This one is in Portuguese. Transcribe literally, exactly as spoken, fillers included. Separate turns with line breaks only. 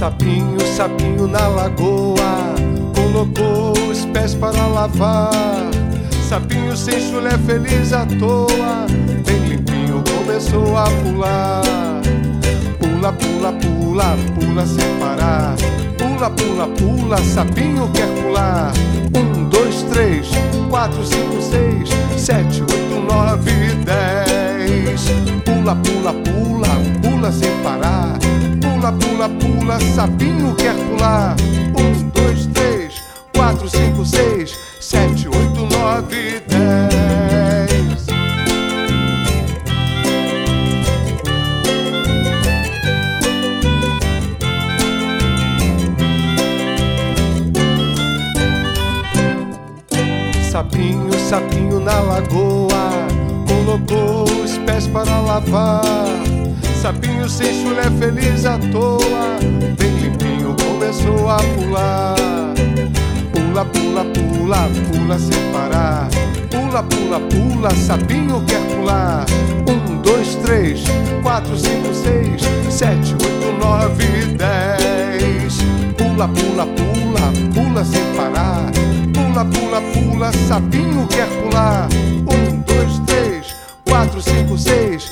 Sapinho, sapinho na lagoa, colocou os pés para lavar. Sapinho sem chulé, feliz à toa, bem limpinho começou a pular. Pula, pula, pula, pula sem parar. Pula, pula, pula, sapinho quer pular. Um, dois, três, quatro, cinco, seis, sete, oito, nove, dez. Pula, pula, pula, pula sem parar. Pula, pula, pula, sapinho quer pular. Um, dois, três, quatro, cinco, seis, sete, oito, nove, dez. Sapinho, sapinho na lagoa, colocou os pés para lavar. Sapinho sem chulé, feliz à toa, bem limpinho começou a pular. Pula, pula, pula, pula sem parar. Pula, pula, pula, sapinho quer pular. Um, dois, três, quatro, cinco, seis, sete, oito, nove, dez. Pula, pula, pula, pula sem parar. Pula, pula, pula, sapinho quer pular. Um, dois, três, quatro, cinco, seis,